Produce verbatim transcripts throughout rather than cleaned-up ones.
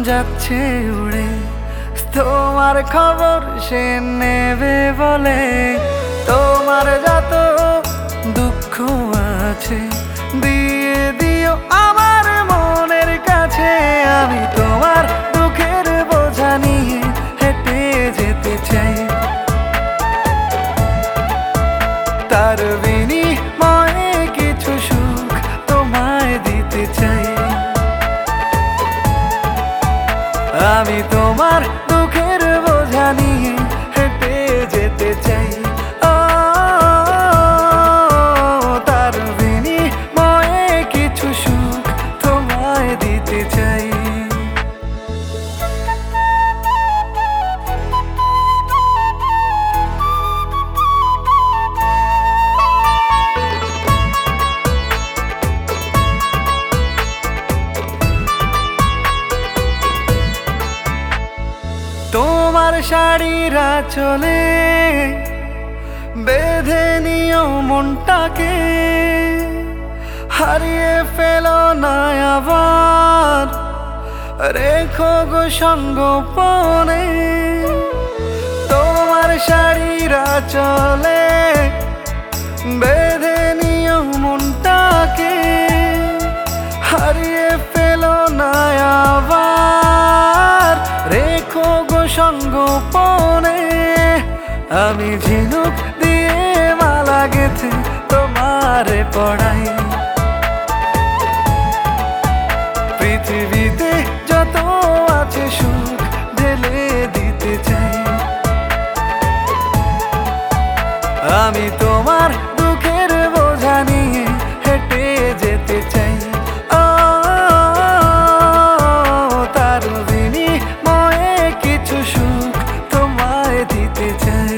যাচ্ছে উড়ে, তোমার খবর সে নেবে বলে। তোমার যত দুঃখ আছে দিয়ে দিও আমার মনের কাছে। আমি তোমার দুঃখের বোঝা নিয়ে হেঁটে যেতে চাই, তার বিনিময়ে কিছু সুখ তোমায় দিতে চাই। আমি তোমার দুঃখের বোঝা নিয়ে হেঁটে যেতে চাই, ও তার বিনিময়ে কিছু সুখ তোমায় দিতে চাই। তোমার শাড়ির আঁচলে বেঁধে নিও মনটাকে, হারিয়ে ফেলো না আবার, রেখো গো সঙ্গোপনে। তোমার শাড়ির আঁচলে বেঁধে নিও মনটাকে, হারিয়ে ফেলো না আবার, রেখো গো সঙ্গোপনে। আমি ঝিনুক দিয়ে মালা গেঁথে তোমারে পড়াই, পৃথিবীতে যত আছে সুখ ঢেলে দিতে চাই। আমি তোমার দুঃখের বোঝা নিয়ে হেঁটে যেতে চাই, ও তার বিনিময়ে কিছু সুখ তোমায় দিতে চাই।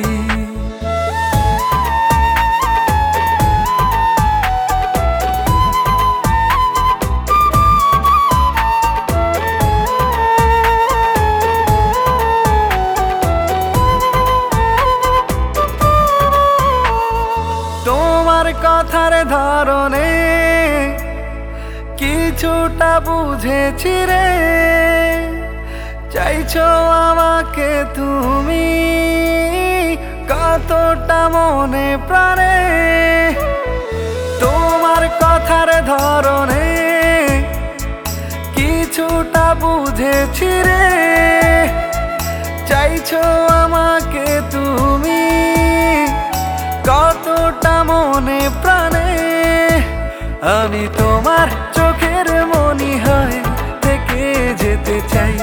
তোমার কথার ধরনে কিছুটা বুঝেছি রে, চাইছো আমাকে তুমি কতটা মনে প্রাণে। তোমার কথার ধরনে কিছুটা বুঝেছি রে, চাইছো আমাকে তুমি কতটা মনে প্রাণে। আমি তোমার চোখের মনি হয়ে থেকে যেতে চাই,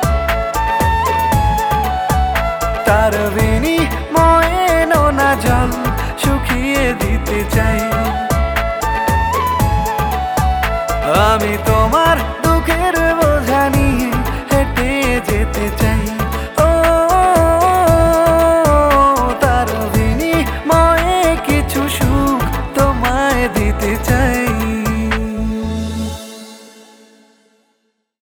তার বিনিময়ে নোনা জল শুকিয়ে দিতে চাই। আমি তোমার